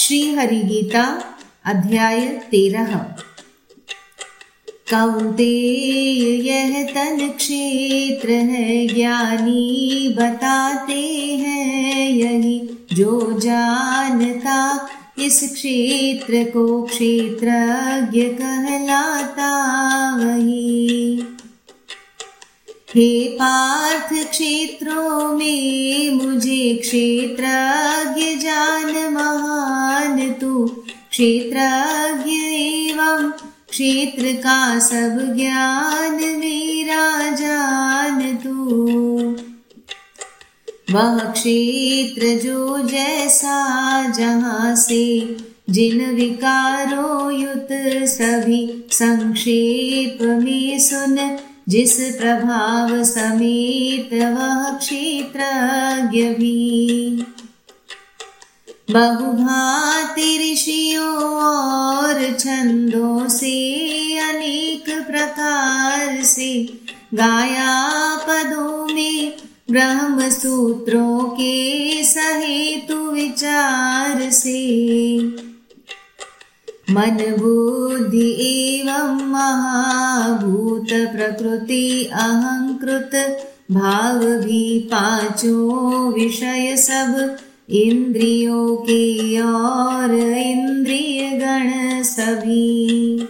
श्री हरि गीता अध्याय 13। कौन्तेय यह तन क्षेत्र है, ज्ञानी बताते हैं यही। जो जानता इस क्षेत्र को, क्षेत्रज्ञ कहलाता वही। हे पार्थ, क्षेत्रों में मुझे क्षेत्रज्ञ जान महान तू। क्षेत्रज्ञ एवं क्षेत्र का सब ज्ञान मेरा जान तू। वह क्षेत्र जो जैसा जहाँ से जिन विकारों युत सभी, संक्षेप में सुन जिस प्रभाव समेत वह क्षेत्रज्ञ भी। बहुभांति ऋषियों और छंदों से, अनेक प्रकार से गाया पदों में, ब्रह्म सूत्रों के सहेतु विचार से। मन बुद्धि एवं महाभूत प्रकृति अहंकृत भाव भी, पांचों विषय सब इंद्रियों के और इंद्रिय गण सभी।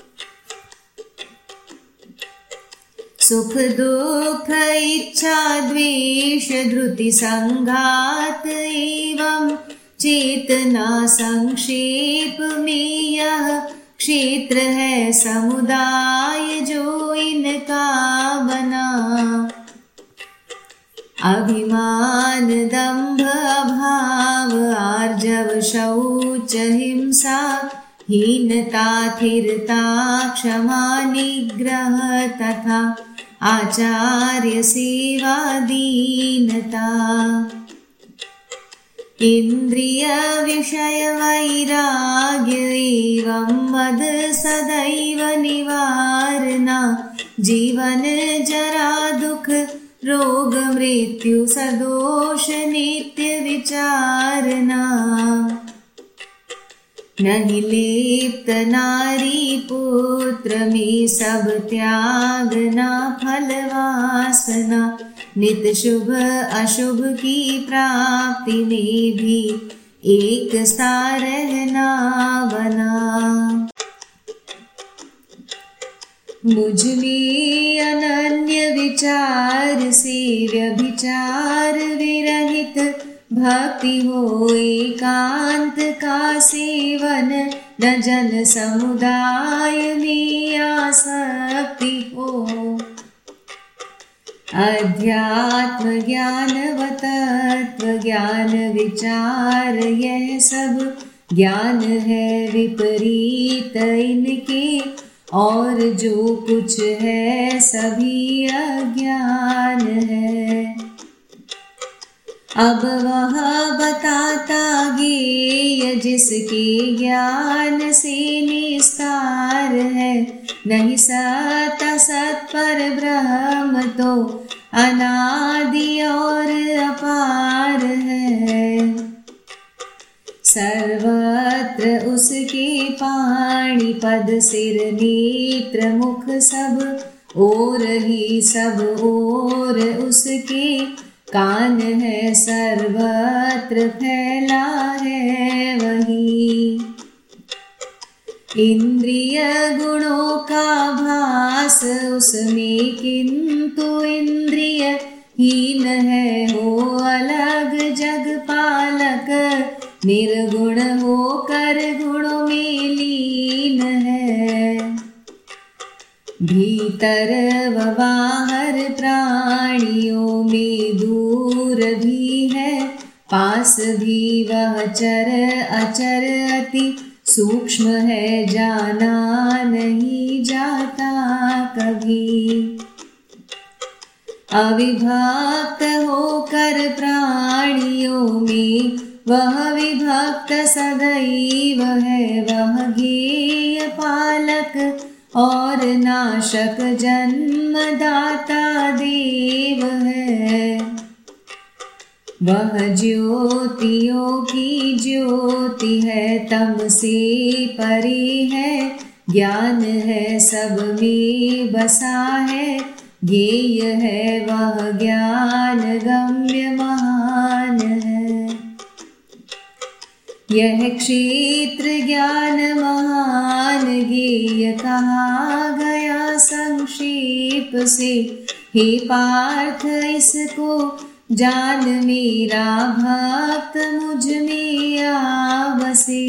सुख दुख इच्छा द्वेष धृति संघात एवं चेतना, संक्षेप में यह क्षेत्र है समुदाय जो इनका बना। अभिमान दंभ अभाव आर्जव शौच हिंसा, हीनता थिरता क्षमा निग्रह तथा आचार्य सेवा दीनता। इंद्रिय विषय वैराग्य एवं मद सदैव निवारना, जीवन जरा दुख रोग मृत्यु सदोष नित्य विचारना। नहीं लिप्त नारी पुत्र में सब त्यागना, फल वासना नित शुभ अशुभ की प्राप्ति में भी एक सा रहना बना। मुझ में अनन्य विचार से व्यभिचार विरहित भक्ति हो, एकांत का सेवन न जन समुदाय में आसक्ति हो। अध्यात्म ज्ञान व तत्व ज्ञान विचार, यह सब ज्ञान है विपरीत इनके, और जो कुछ है सभी अज्ञान है। अब वह बताता ज्ञेय जिसके ज्ञान से निस्तार है, नहीं सत असत पर ब्रह्म तो अनादि और अपार है। सर्वत्र उसके पाणि पद सिर नेत्र मुख सब और ही सब और उसके कान है, सर्वत्र फैला है वही। इंद्रिय गुणों का भास उसमें, किंतु इंद्रिय हीन है हो अलग जग पालक, निर्गुण होकर गुणों में लीन है। भीतर व बाहर प्राणियों में दूर भी है, पास भी वह चर अचर अति सूक्ष्म है, जाना नहीं जाता कभी। अविभक्त होकर प्राणियों में वह विभक्त सदैव है, वह ज्ञेय पालक और नाशक जन्मदाता देव है। वह ज्योतियों की ज्योति है, तम से परे है, ज्ञान है सब में बसा है, ज्ञेय है वह ज्ञान गम्य महान है। यह क्षेत्र ज्ञान महान ज्ञेय कहा गया संक्षेप से, हे पार्थ इसको जान मेरा भक्त मुझ में आवसे।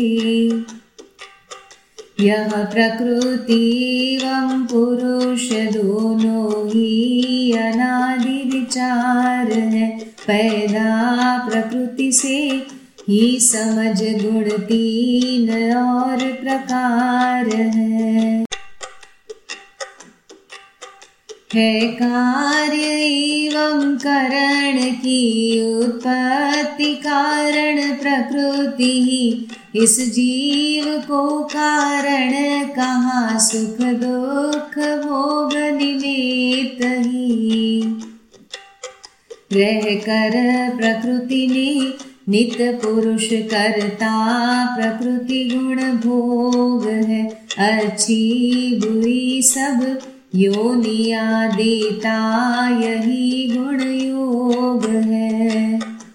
यह प्रकृति एवं पुरुष दोनों ही अनादि विचार है, पैदा प्रकृति से ही समझ गुण तीन और प्रकार है कार्य एवं करण की उत्पत्ति कारण प्रकृति ही, इस जीव को कारण कहाँ सुख दुख भोग निमित्त ही। रह कर प्रकृति ने नित्य पुरुष करता, प्रकृति गुण भोग है, अच्छी बुरी सब योनिया देता, यही गुण योग है।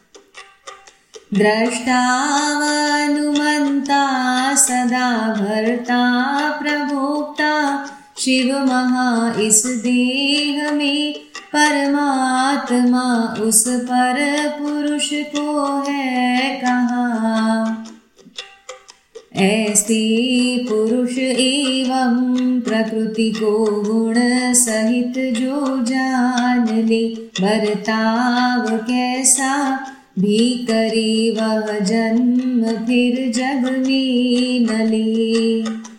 दृष्टा अनुमंता सदा भरता प्रभोक्ता, शिव महा इस देह में परमात्मा उस पर पुरुष को है कहाँ। ऐसे पुरुष एवं प्रकृति को गुण सहित जो जान ले, बर्ताव कैसा भी करे वह जन्म फिर जग में न ले।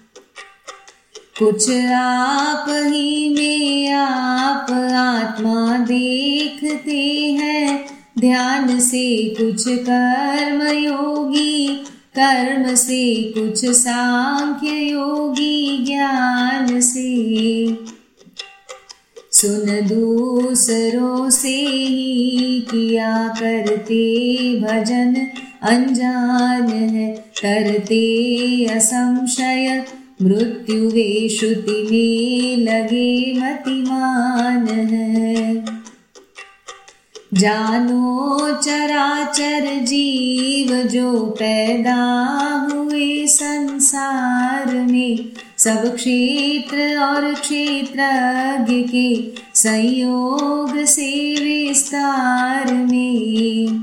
कुछ आप ही में आप आत्मा देखते हैं, ध्यान से कुछ कर्म योगी, कर्म से कुछ सांख्य योगी ज्ञान से। सुन दूसरों से ही किया करते भजन, अनजान है करते असंशय, मृत्यु वे श्रुति में लगे मतिमान है। जानो चराचर जीव जो पैदा हुए संसार में, सब क्षेत्र और क्षेत्रज्ञ के संयोग से विस्तार में।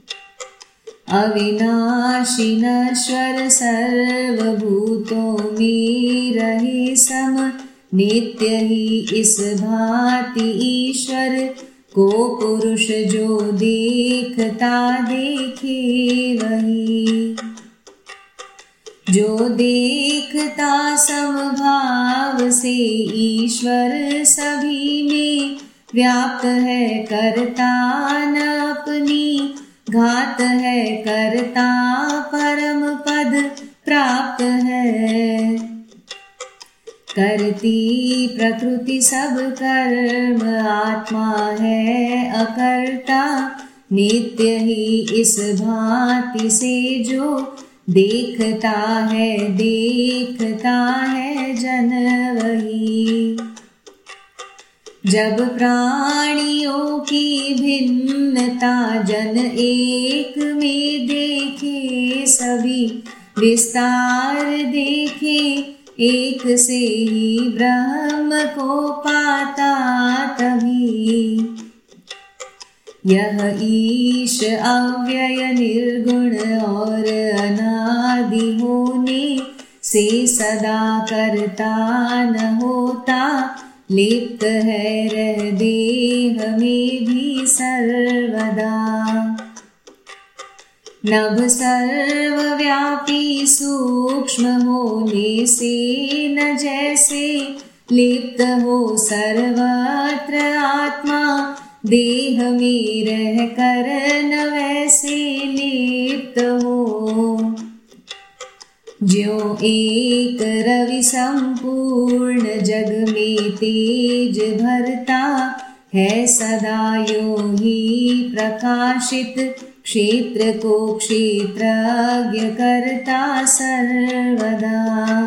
अविनाशी नश्वर सर्वभूतों में रहे सम, नित्य ही इस भांति ईश्वर को पुरुष जो देखता देखे वही। जो देखता समभाव से ईश्वर सभी में, व्याप्त है करता न अपनी, घात है करता परम पद प्राप्त है। करती प्रकृति सब कर्म, आत्मा है अकर्ता, नित्य ही इस भांति से जो देखता है जन वही। जब प्राणियों की भिन्नता जन एक में देखे, सभी विस्तार देखे, एक से ही ब्रह्म को पाता तभी। यह ईश अव्यय निर्गुण और अनादि होने से सदा करता न होता, लिप्त है रह देह में भी सर्वदा। नभ सर्वव्यापी सूक्ष्म होने से न जैसे लिप्त हो सर्वत्र आत्मा, देह में रह कर न वैसे लिप्त हो। ज्यों एक रवि संपूर्ण जग में तेज भरता, है सदा यो ही प्रकाशित, क्षेत्र को क्षेत्रज्ञ करता सर्वदा।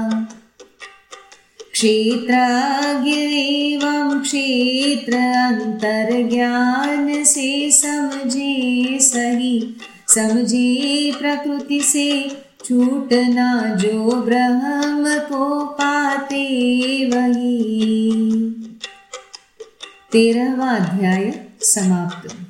क्षेत्रज्ञ एवं क्षेत्र अंतर्ज्ञान से समझे सही, समझे प्रकृति से छूटना जो ब्रह्म को पाते वही। 13वां अध्याय समाप्त।